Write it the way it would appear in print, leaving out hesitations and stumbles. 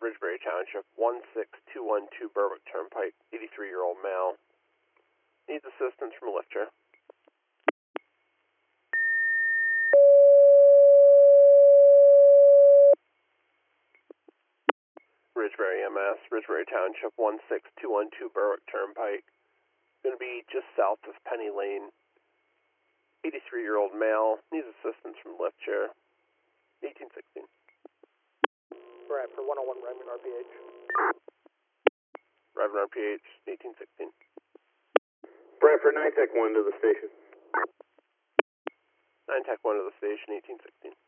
Ridgebury Township, 16212 Berwick Turnpike, 83-year-old male. Needs assistance from a lift chair. Ridgebury MS, Ridgebury Township, 16212 Berwick Turnpike. Going to be just south of Penny Lane. 83-year-old male, needs assistance from lift chair. 1816. Brad for 101 Redmond RPH. Redmond RPH, 1816. Brad for 9 Tech 1 to the station. 9 Tech 1 to the station, 1816.